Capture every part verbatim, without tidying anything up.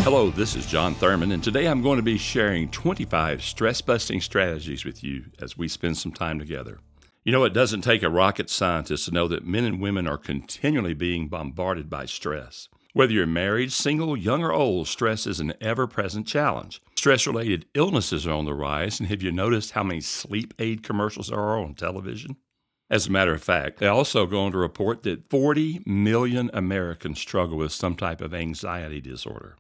Hello, this is John Thurman, and today I'm going to be sharing twenty-five stress-busting strategies with you as we spend some time together. You know, it doesn't take a rocket scientist to know that men and women are continually being bombarded by stress. Whether you're married, single, young, or old, stress is an ever-present challenge. Stress-related illnesses are on the rise, and have you noticed how many sleep aid commercials there are on television? As a matter of fact, they also go on to report that forty million Americans struggle with some type of anxiety disorder.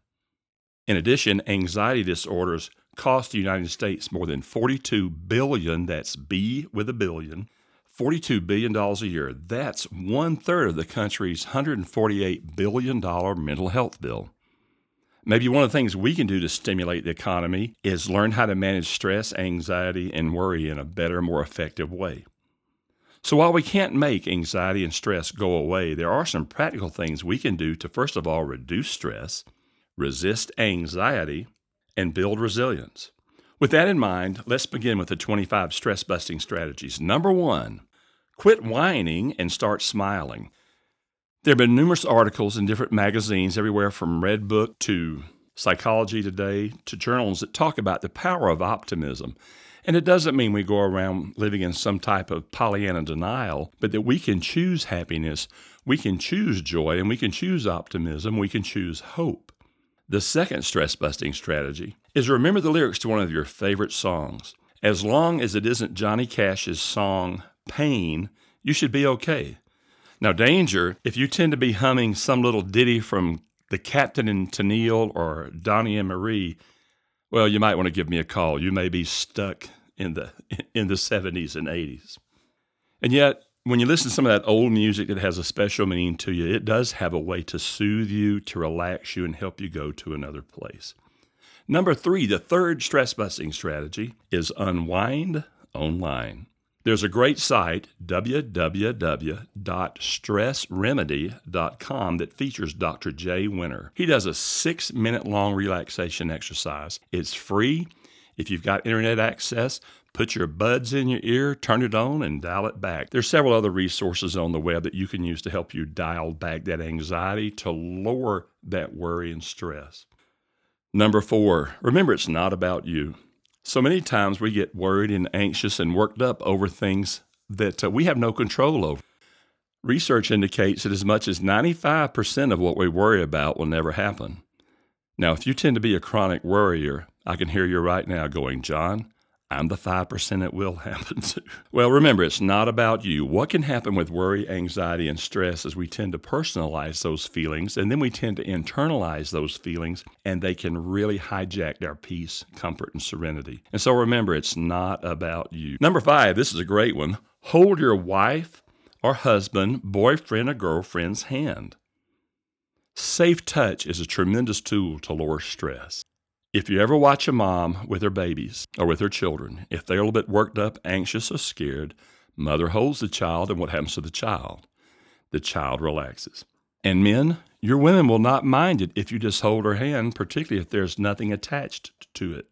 In addition, anxiety disorders cost the United States more than forty-two billion dollars, that's B with a billion, forty-two billion dollars a year. That's one-third of the country's one hundred forty-eight billion dollars mental health bill. Maybe one of the things we can do to stimulate the economy is learn how to manage stress, anxiety, and worry in a better, more effective way. So while we can't make anxiety and stress go away, there are some practical things we can do to, first of all, reduce stress, resist anxiety, and build resilience. With that in mind, let's begin with the twenty-five stress-busting strategies. Number one, quit whining and start smiling. There have been numerous articles in different magazines, everywhere from Redbook to Psychology Today to journals that talk about the power of optimism. And it doesn't mean we go around living in some type of Pollyanna denial, but that we can choose happiness, we can choose joy, and we can choose optimism, we can choose hope. The second stress-busting strategy is remember the lyrics to one of your favorite songs. As long as it isn't Johnny Cash's song, Pain, you should be okay. Now, danger, if you tend to be humming some little ditty from the Captain and Tennille or Donnie and Marie, well, you might want to give me a call. You may be stuck in the in the seventies and eighties. And yet, when you listen to some of that old music that has a special meaning to you, it does have a way to soothe you, to relax you, and help you go to another place. Number three, the third stress-busting strategy is unwind online. There's a great site, w w w dot stress remedy dot com, that features Doctor Jay Winter. He does a six-minute long relaxation exercise. It's free. If you've got internet access, put your buds in your ear, turn it on, and dial it back. There's several other resources on the web that you can use to help you dial back that anxiety, to lower that worry and stress. Number four, remember it's not about you. So many times we get worried and anxious and worked up over things that uh, we have no control over. Research indicates that as much as ninety-five percent of what we worry about will never happen. Now, if you tend to be a chronic worrier, I can hear you right now going, John, I'm the five percent it will happen to. Well, remember, it's not about you. What can happen with worry, anxiety, and stress is we tend to personalize those feelings, and then we tend to internalize those feelings, and they can really hijack our peace, comfort, and serenity. And so remember, it's not about you. Number five, this is a great one. Hold your wife or husband, boyfriend or girlfriend's hand. Safe touch is a tremendous tool to lower stress. If you ever watch a mom with her babies or with her children, if they're a little bit worked up, anxious, or scared, mother holds the child, and what happens to the child? The child relaxes. And men, your women will not mind it if you just hold her hand, particularly if there's nothing attached to it.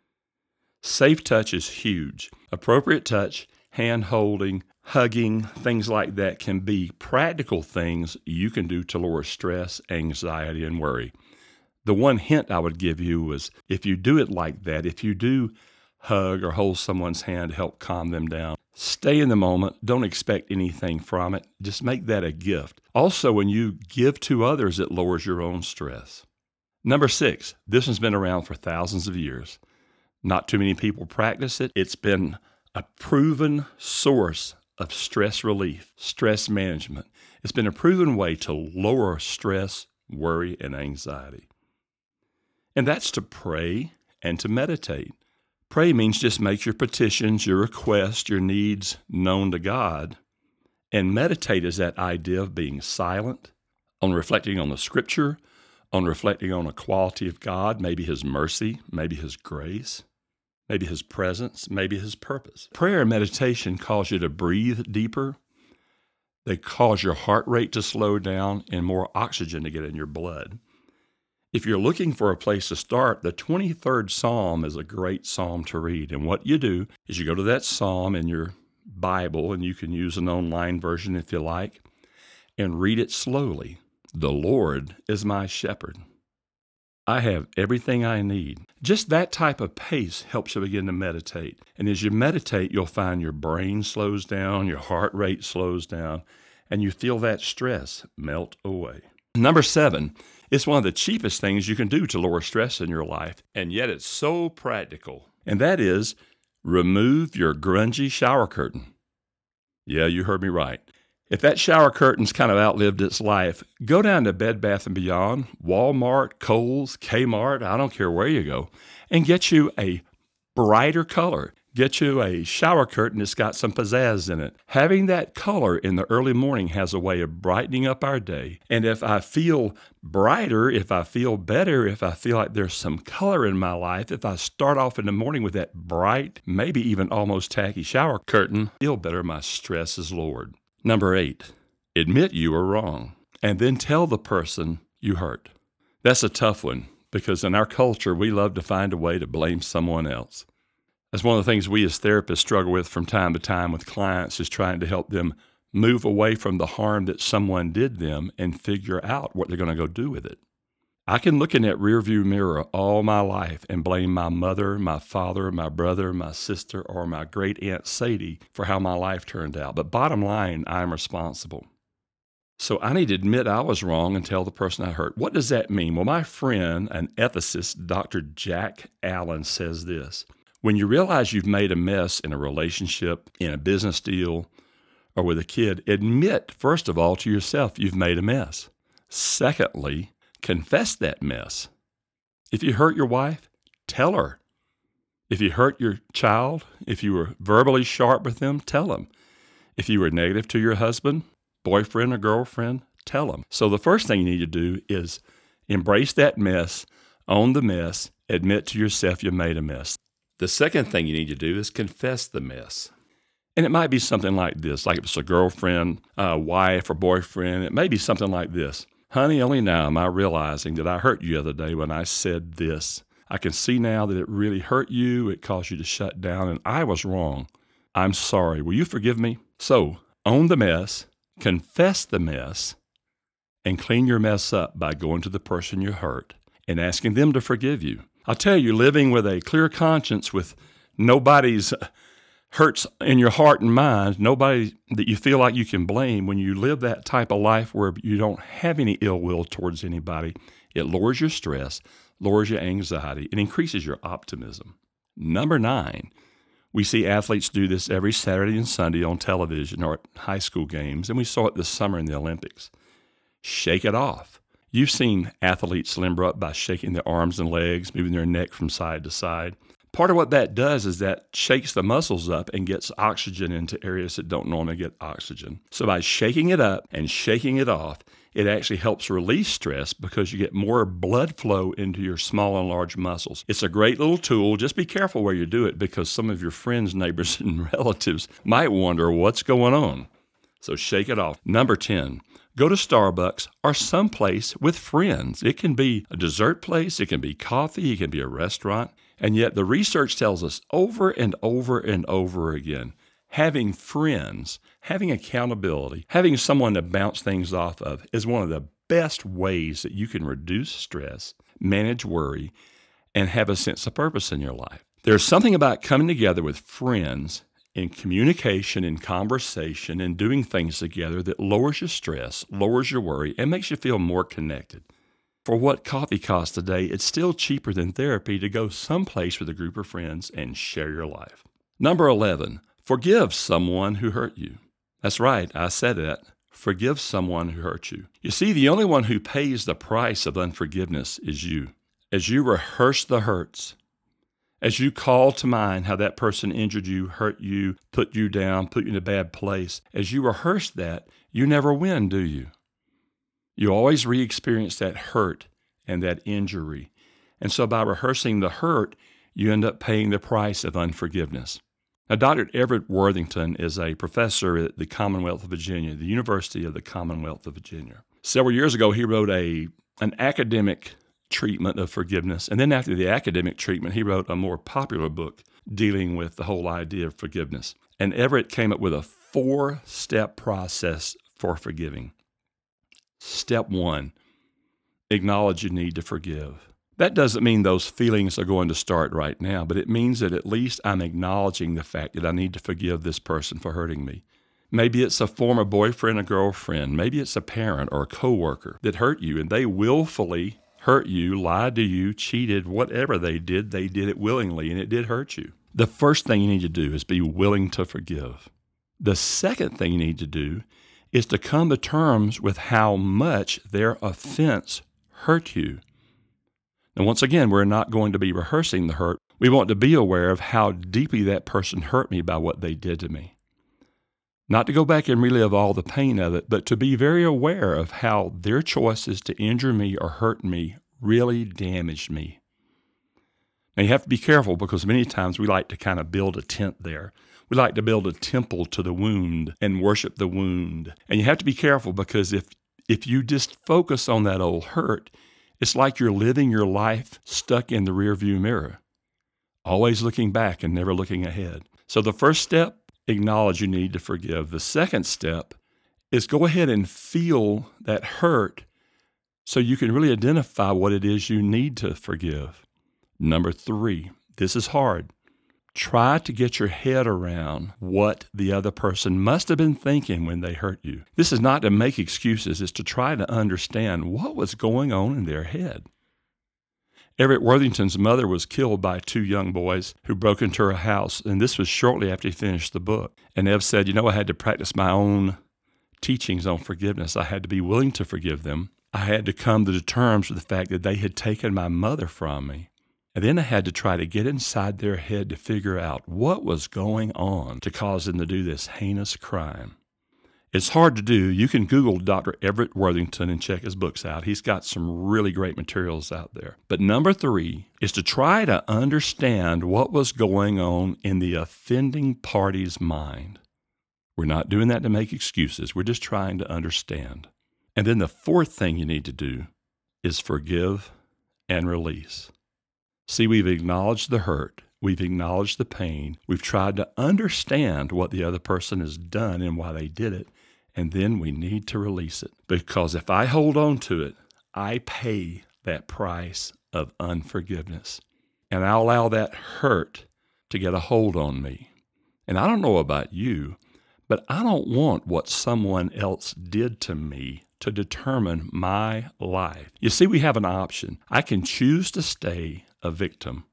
Safe touch is huge. Appropriate touch, hand holding, hugging, things like that can be practical things you can do to lower stress, anxiety, and worry. The one hint I would give you was if you do it like that, if you do hug or hold someone's hand to help calm them down, stay in the moment. Don't expect anything from it. Just make that a gift. Also, when you give to others, it lowers your own stress. Number six, this one's been around for thousands of years. Not too many people practice it. It's been a proven source of stress relief, stress management. It's been a proven way to lower stress, worry, and anxiety. And that's to pray and to meditate. Pray means just make your petitions, your requests, your needs known to God. And meditate is that idea of being silent, on reflecting on the Scripture, on reflecting on a quality of God, maybe His mercy, maybe His grace, maybe His presence, maybe His purpose. Prayer and meditation cause you to breathe deeper. They cause your heart rate to slow down and more oxygen to get in your blood. If you're looking for a place to start, the twenty-third Psalm is a great psalm to read. And what you do is you go to that psalm in your Bible, and you can use an online version if you like, and read it slowly. The Lord is my shepherd. I have everything I need. Just that type of pace helps you begin to meditate. And as you meditate, you'll find your brain slows down, your heart rate slows down, and you feel that stress melt away. Number seven, it's one of the cheapest things you can do to lower stress in your life, and yet it's so practical. And that is remove your grungy shower curtain. Yeah, you heard me right. If that shower curtain's kind of outlived its life, go down to Bed Bath and Beyond, Walmart, Kohl's, Kmart, I don't care where you go, and get you a brighter color. Get you a shower curtain that's got some pizzazz in it. Having that color in the early morning has a way of brightening up our day. And if I feel brighter, if I feel better, if I feel like there's some color in my life, if I start off in the morning with that bright, maybe even almost tacky shower curtain, I feel better, my stress is lowered. Number eight, admit you were wrong and then tell the person you hurt. That's a tough one because in our culture, we love to find a way to blame someone else. That's one of the things we as therapists struggle with from time to time with clients is trying to help them move away from the harm that someone did them and figure out what they're going to go do with it. I can look in that rearview mirror all my life and blame my mother, my father, my brother, my sister, or my great aunt Sadie for how my life turned out. But bottom line, I'm responsible. So I need to admit I was wrong and tell the person I hurt. What does that mean? Well, my friend, an ethicist, Doctor Jack Allen, says this. When you realize you've made a mess in a relationship, in a business deal, or with a kid, admit, first of all, to yourself you've made a mess. Secondly, confess that mess. If you hurt your wife, tell her. If you hurt your child, if you were verbally sharp with them, tell them. If you were negative to your husband, boyfriend or girlfriend, tell them. So the first thing you need to do is embrace that mess, own the mess, admit to yourself you made a mess. The second thing you need to do is confess the mess. And it might be something like this, like if it's a girlfriend, a wife, or boyfriend. It may be something like this. Honey, only now am I realizing that I hurt you the other day when I said this. I can see now that it really hurt you. It caused you to shut down, and I was wrong. I'm sorry. Will you forgive me? So, own the mess, confess the mess, and clean your mess up by going to the person you hurt and asking them to forgive you. I'll tell you, living with a clear conscience, with nobody's hurts in your heart and mind, nobody that you feel like you can blame, when you live that type of life where you don't have any ill will towards anybody, it lowers your stress, lowers your anxiety, and increases your optimism. Number nine, we see athletes do this every Saturday and Sunday on television or at high school games, and we saw it this summer in the Olympics. Shake it off. You've seen athletes limber up by shaking their arms and legs, moving their neck from side to side. Part of what that does is that shakes the muscles up and gets oxygen into areas that don't normally get oxygen. So by shaking it up and shaking it off, it actually helps release stress because you get more blood flow into your small and large muscles. It's a great little tool. Just be careful where you do it because some of your friends, neighbors, and relatives might wonder what's going on. So shake it off. Number ten. Go to Starbucks or someplace with friends. It can be a dessert place, it can be coffee, it can be a restaurant. And yet the research tells us over and over and over again, having friends, having accountability, having someone to bounce things off of is one of the best ways that you can reduce stress, manage worry, and have a sense of purpose in your life. There's something about coming together with friends in communication, in conversation, and doing things together that lowers your stress, lowers your worry, and makes you feel more connected. For what coffee costs today, it's still cheaper than therapy to go someplace with a group of friends and share your life. Number eleven, forgive someone who hurt you. That's right, I said that. Forgive someone who hurt you. You see, the only one who pays the price of unforgiveness is you. As you rehearse the hurts, as you call to mind how that person injured you, hurt you, put you down, put you in a bad place, as you rehearse that, you never win, do you? You always re-experience that hurt and that injury. And so by rehearsing the hurt, you end up paying the price of unforgiveness. Now, Doctor Everett Worthington is a professor at the Commonwealth of Virginia, the University of the Commonwealth of Virginia. Several years ago, he wrote a an academic treatment of forgiveness. And then after the academic treatment, he wrote a more popular book dealing with the whole idea of forgiveness. And Everett came up with a four-step process for forgiving. Step one, acknowledge you need to forgive. That doesn't mean those feelings are going to start right now, but it means that at least I'm acknowledging the fact that I need to forgive this person for hurting me. Maybe it's a former boyfriend or girlfriend. Maybe it's a parent or a coworker that hurt you, and they willfully hurt you, lied to you, cheated, whatever they did, they did it willingly, and it did hurt you. The first thing you need to do is be willing to forgive. The second thing you need to do is to come to terms with how much their offense hurt you. Now, once again, we're not going to be rehearsing the hurt. We want to be aware of how deeply that person hurt me by what they did to me. Not to go back and relive all the pain of it, but to be very aware of how their choices to injure me or hurt me really damaged me. Now, you have to be careful because many times we like to kind of build a tent there. We like to build a temple to the wound and worship the wound. And you have to be careful because if, if you just focus on that old hurt, it's like you're living your life stuck in the rearview mirror, always looking back and never looking ahead. So the first step, acknowledge you need to forgive. The second step is go ahead and feel that hurt so you can really identify what it is you need to forgive. Number three, this is hard. Try to get your head around what the other person must have been thinking when they hurt you. This is not to make excuses. It's to try to understand what was going on in their head. Everett Worthington's mother was killed by two young boys who broke into her house, and this was shortly after he finished the book. And Ev said, you know, I had to practice my own teachings on forgiveness. I had to be willing to forgive them. I had to come to terms with the fact that they had taken my mother from me. And then I had to try to get inside their head to figure out what was going on to cause them to do this heinous crime. It's hard to do. You can Google Doctor Everett Worthington and check his books out. He's got some really great materials out there. But number three is to try to understand what was going on in the offending party's mind. We're not doing that to make excuses. We're just trying to understand. And then the fourth thing you need to do is forgive and release. See, we've acknowledged the hurt. We've acknowledged the pain. We've tried to understand what the other person has done and why they did it. And then we need to release it. Because if I hold on to it, I pay that price of unforgiveness. And I allow that hurt to get a hold on me. And I don't know about you, but I don't want what someone else did to me to determine my life. You see, we have an option. I can choose to stay a victim.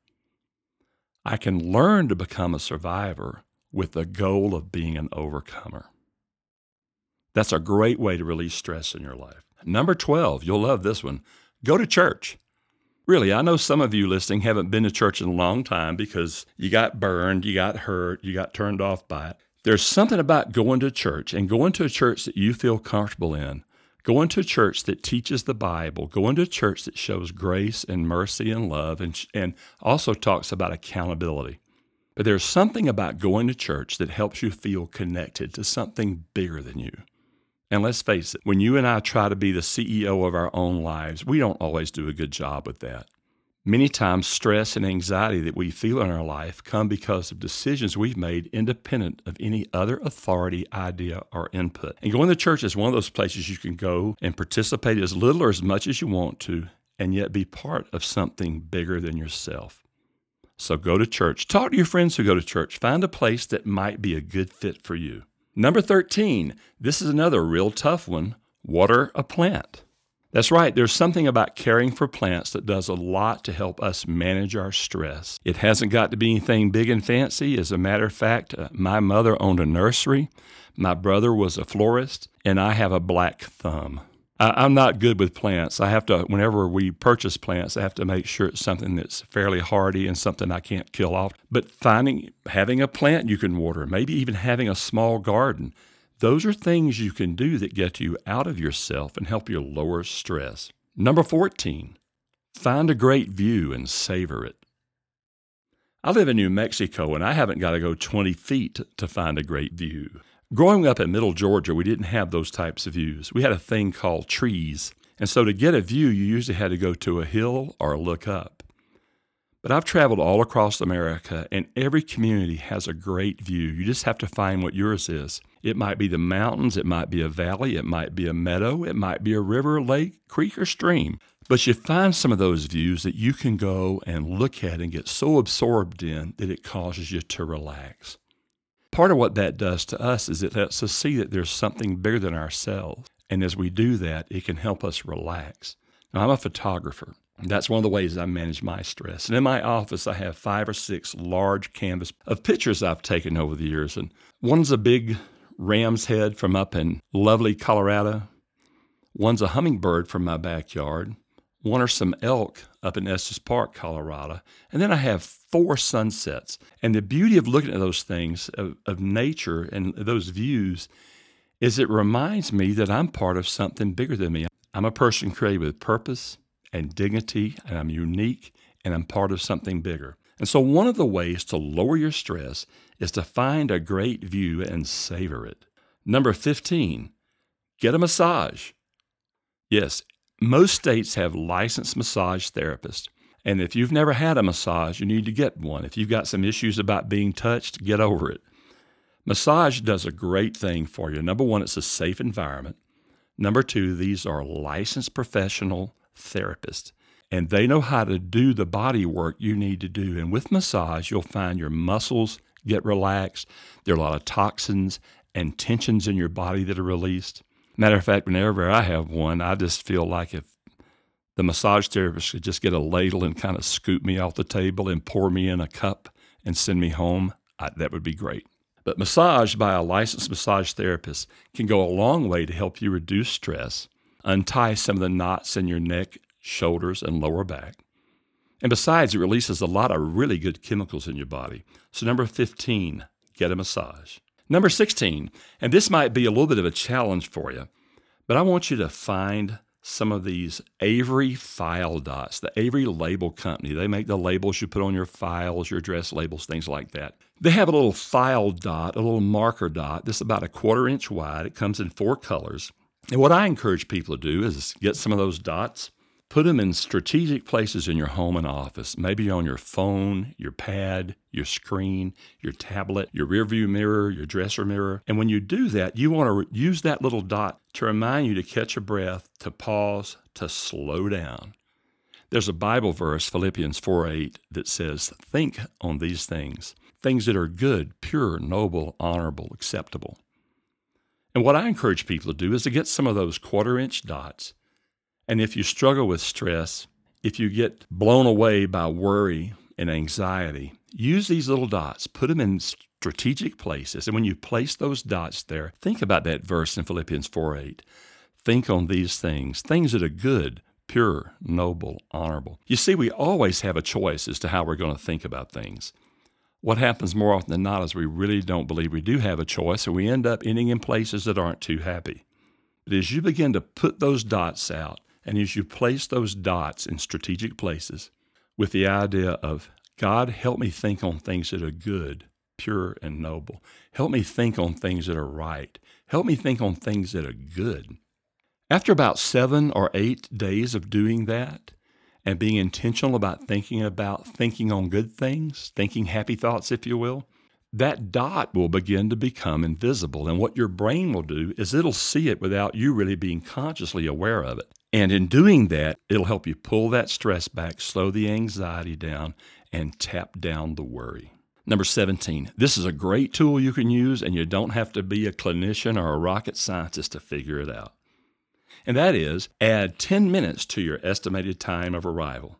I can learn to become a survivor with the goal of being an overcomer. That's a great way to release stress in your life. Number twelve, you'll love this one. Go to church. Really, I know some of you listening haven't been to church in a long time because you got burned, you got hurt, you got turned off by it. There's something about going to church and going to a church that you feel comfortable in. Going to a church that teaches the Bible, going to a church that shows grace and mercy and love and, and also talks about accountability. But there's something about going to church that helps you feel connected to something bigger than you. And let's face it, when you and I try to be the C E O of our own lives, we don't always do a good job with that. Many times, stress and anxiety that we feel in our life come because of decisions we've made independent of any other authority, idea, or input. And going to church is one of those places you can go and participate as little or as much as you want to, and yet be part of something bigger than yourself. So go to church. Talk to your friends who go to church. Find a place that might be a good fit for you. Number thirteen, this is another real tough one. Water a plant. That's right. There's something about caring for plants that does a lot to help us manage our stress. It hasn't got to be anything big and fancy. As a matter of fact, uh, my mother owned a nursery. My brother was a florist, and I have a black thumb. I, I'm not good with plants. I have to, whenever we purchase plants, I have to make sure it's something that's fairly hardy and something I can't kill off. But finding, having a plant you can water, maybe even having a small garden, those are things you can do that get you out of yourself and help you lower stress. Number fourteen, find a great view and savor it. I live in New Mexico, and I haven't got to go twenty feet to find a great view. Growing up in Middle Georgia, we didn't have those types of views. We had a thing called trees, and so to get a view, you usually had to go to a hill or look up. But I've traveled all across America, and every community has a great view. You just have to find what yours is. It might be the mountains, it might be a valley, it might be a meadow, it might be a river, lake, creek, or stream. But you find some of those views that you can go and look at and get so absorbed in that it causes you to relax. Part of what that does to us is it lets us see that there's something bigger than ourselves. And as we do that, it can help us relax. Now, I'm a photographer. That's one of the ways I manage my stress. And in my office, I have five or six large canvas of pictures I've taken over the years. And one's a big ram's head from up in lovely Colorado. One's a hummingbird from my backyard. One are some elk up in Estes Park, Colorado. And then I have four sunsets. And the beauty of looking at those things, of, of nature and those views, is it reminds me that I'm part of something bigger than me. I'm a person created with purpose and dignity, and I'm unique, and I'm part of something bigger. And so one of the ways to lower your stress is to find a great view and savor it. Number fifteen, get a massage. Yes, most states have licensed massage therapists. And if you've never had a massage, you need to get one. If you've got some issues about being touched, get over it. Massage does a great thing for you. Number one, it's a safe environment. Number two, these are licensed professional therapists, and they know how to do the body work you need to do. And with massage, you'll find your muscles get relaxed. There are a lot of toxins and tensions in your body that are released. Matter of fact, whenever I have one, I just feel like if the massage therapist could just get a ladle and kind of scoop me off the table and pour me in a cup and send me home, I, that would be great. But massage by a licensed massage therapist can go a long way to help you reduce stress, untie some of the knots in your neck, shoulders, and lower back. And besides, it releases a lot of really good chemicals in your body. So number fifteen, get a massage. Number sixteen, and this might be a little bit of a challenge for you, but I want you to find some of these Avery file dots, the Avery Label Company. They make the labels you put on your files, your address labels, things like that. They have a little file dot, a little marker dot that's about a quarter inch wide. It comes in four colors. And what I encourage people to do is get some of those dots, put them in strategic places in your home and office, maybe on your phone, your pad, your screen, your tablet, your rearview mirror, your dresser mirror. And when you do that, you want to re- use that little dot to remind you to catch a breath, to pause, to slow down. There's a Bible verse, Philippians four eight, that says, think on these things, things that are good, pure, noble, honorable, acceptable. And what I encourage people to do is to get some of those quarter-inch dots. And if you struggle with stress, if you get blown away by worry and anxiety, use these little dots, put them in strategic places. And when you place those dots there, think about that verse in Philippians four eight. Think on these things, things that are good, pure, noble, honorable. You see, we always have a choice as to how we're going to think about things. What happens more often than not is we really don't believe we do have a choice, and we end up ending in places that aren't too happy. But as you begin to put those dots out, and as you place those dots in strategic places with the idea of, God, help me think on things that are good, pure, and noble. Help me think on things that are right. Help me think on things that are good. After about seven or eight days of doing that and being intentional about thinking about thinking on good things, thinking happy thoughts, if you will, that dot will begin to become invisible. And what your brain will do is it'll see it without you really being consciously aware of it. And in doing that, it'll help you pull that stress back, slow the anxiety down, and tap down the worry. Number seventeen, this is a great tool you can use, and you don't have to be a clinician or a rocket scientist to figure it out. And that is, add ten minutes to your estimated time of arrival.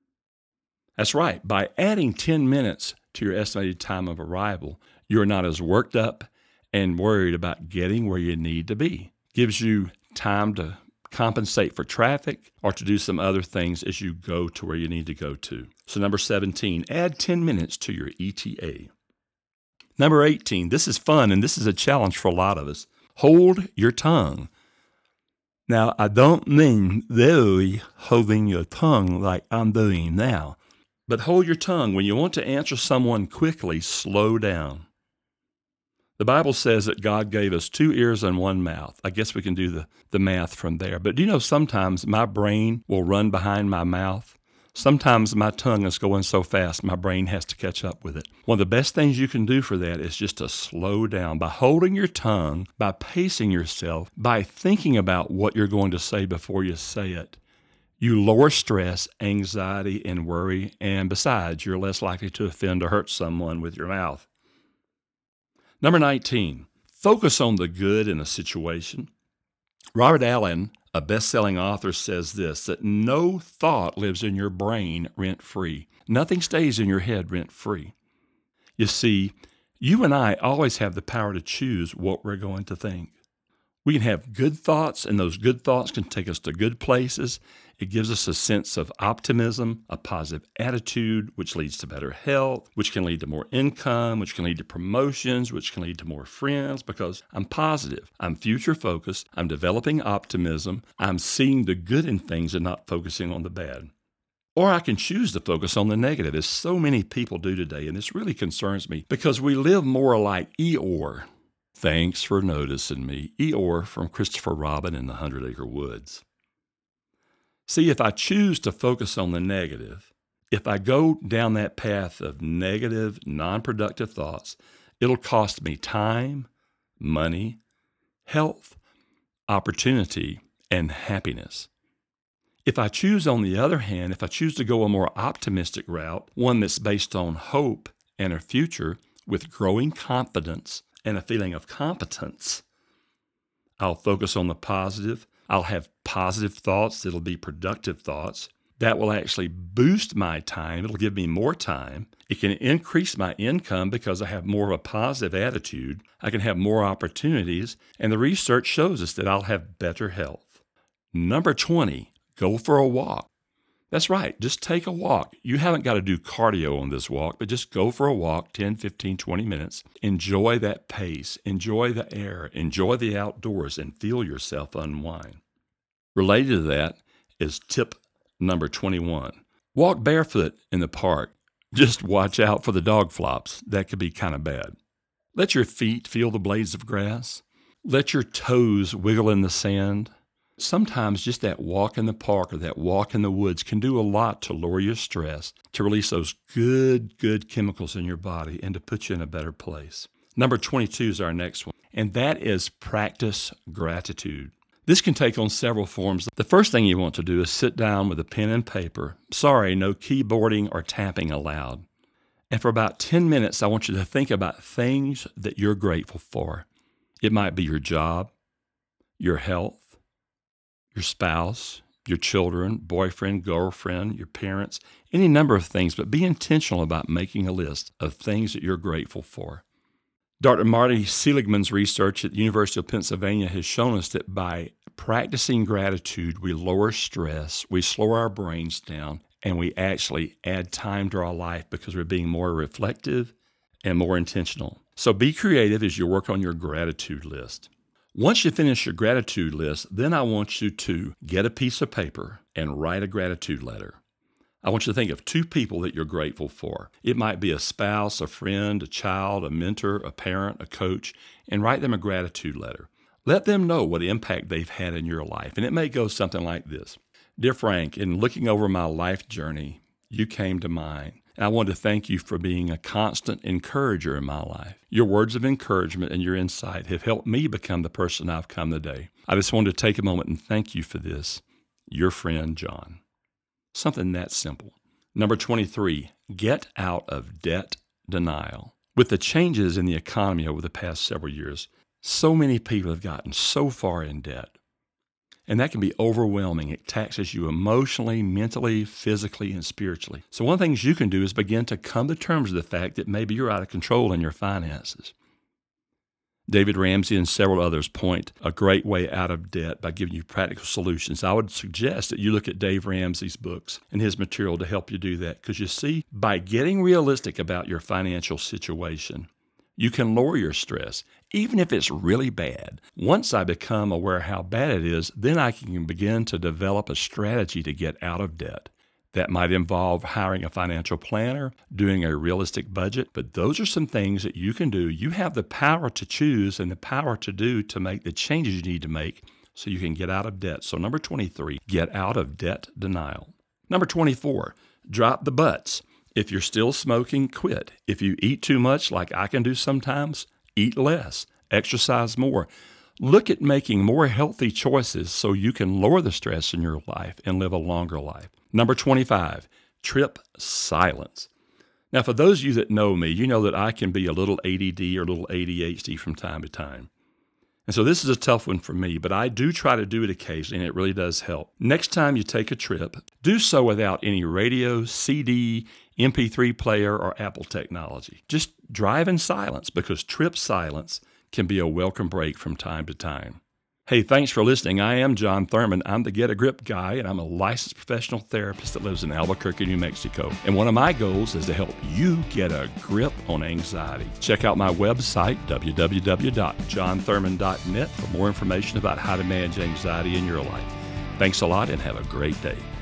That's right. By adding ten minutes to your estimated time of arrival, you're not as worked up and worried about getting where you need to be. Gives you time to compensate for traffic or to do some other things as you go to where you need to go to. So number seventeen, add ten minutes to your E T A. Number eighteen, this is fun and this is a challenge for a lot of us. Hold your tongue. Now, I don't mean really holding your tongue like I'm doing now, but hold your tongue. When you want to answer someone quickly, slow down. The Bible says that God gave us two ears and one mouth. I guess we can do the, the math from there. But do you know sometimes my brain will run behind my mouth? Sometimes my tongue is going so fast, my brain has to catch up with it. One of the best things you can do for that is just to slow down by holding your tongue, by pacing yourself, by thinking about what you're going to say before you say it. You lower stress, anxiety, and worry, and besides, you're less likely to offend or hurt someone with your mouth. Number nineteen, focus on the good in a situation. Robert Allen, a best-selling author, says this, that no thought lives in your brain rent-free. Nothing stays in your head rent-free. You see, you and I always have the power to choose what we're going to think. We can have good thoughts, and those good thoughts can take us to good places. It gives us a sense of optimism, a positive attitude, which leads to better health, which can lead to more income, which can lead to promotions, which can lead to more friends, because I'm positive, I'm future-focused, I'm developing optimism, I'm seeing the good in things and not focusing on the bad. Or I can choose to focus on the negative, as so many people do today, and this really concerns me, because we live more like Eeyore. Thanks for noticing me. Eeyore from Christopher Robin in the Hundred Acre Woods. See, if I choose to focus on the negative, if I go down that path of negative, non-productive thoughts, it'll cost me time, money, health, opportunity, and happiness. If I choose, on the other hand, if I choose to go a more optimistic route, one that's based on hope and a future with growing confidence and a feeling of competence, I'll focus on the positive. I'll have positive thoughts that'll be productive thoughts. That will actually boost my time. It'll give me more time. It can increase my income because I have more of a positive attitude. I can have more opportunities, and the research shows us that I'll have better health. Number twenty, go for a walk. That's right, just take a walk. You haven't got to do cardio on this walk, but just go for a walk, ten, fifteen, twenty minutes. Enjoy that pace, enjoy the air, enjoy the outdoors, and feel yourself unwind. Related to that is tip number twenty-one. Walk barefoot in the park. Just watch out for the dog flops. That could be kind of bad. Let your feet feel the blades of grass. Let your toes wiggle in the sand. Sometimes just that walk in the park or that walk in the woods can do a lot to lower your stress, to release those good, good chemicals in your body, and to put you in a better place. Number twenty-two is our next one, and that is practice gratitude. This can take on several forms. The first thing you want to do is sit down with a pen and paper. Sorry, no keyboarding or tapping allowed. And for about ten minutes, I want you to think about things that you're grateful for. It might be your job, your health, your spouse, your children, boyfriend, girlfriend, your parents, any number of things, but be intentional about making a list of things that you're grateful for. Doctor Marty Seligman's research at the University of Pennsylvania has shown us that by practicing gratitude, we lower stress, we slow our brains down, and we actually add time to our life because we're being more reflective and more intentional. So be creative as you work on your gratitude list. Once you finish your gratitude list, then I want you to get a piece of paper and write a gratitude letter. I want you to think of two people that you're grateful for. It might be a spouse, a friend, a child, a mentor, a parent, a coach, and write them a gratitude letter. Let them know what impact they've had in your life. And it may go something like this. Dear Frank, in looking over my life journey, you came to mind. I want to thank you for being a constant encourager in my life. Your words of encouragement and your insight have helped me become the person I've come today. I just wanted to take a moment and thank you for this. Your friend, John. Something that simple. Number twenty-three, get out of debt denial. With the changes in the economy over the past several years, so many people have gotten so far in debt. And that can be overwhelming. It taxes you emotionally, mentally, physically, and spiritually. So one of the things you can do is begin to come to terms with the fact that maybe you're out of control in your finances. David Ramsey and several others point a great way out of debt by giving you practical solutions. I would suggest that you look at Dave Ramsey's books and his material to help you do that. Because you see, by getting realistic about your financial situation, you can lower your stress, even if it's really bad. Once I become aware how bad it is, then I can begin to develop a strategy to get out of debt. That might involve hiring a financial planner, doing a realistic budget, but those are some things that you can do. You have the power to choose and the power to do to make the changes you need to make so you can get out of debt. So number twenty-three, get out of debt denial. Number twenty-four, drop the butts. If you're still smoking, quit. If you eat too much, like I can do sometimes, eat less, exercise more. Look at making more healthy choices so you can lower the stress in your life and live a longer life. Number twenty-five, trip silence. Now, for those of you that know me, you know that I can be a little A D D or a little A D H D from time to time. And so this is a tough one for me, but I do try to do it occasionally, and it really does help. Next time you take a trip, do so without any radio, C D, M P three player, or Apple technology. Just drive in silence, because trip silence can be a welcome break from time to time. Hey, thanks for listening. I am John Thurman. I'm the Get a Grip guy, and I'm a licensed professional therapist that lives in Albuquerque, New Mexico. And one of my goals is to help you get a grip on anxiety. Check out my website, w w w dot john thurman dot net, for more information about how to manage anxiety in your life. Thanks a lot, and have a great day.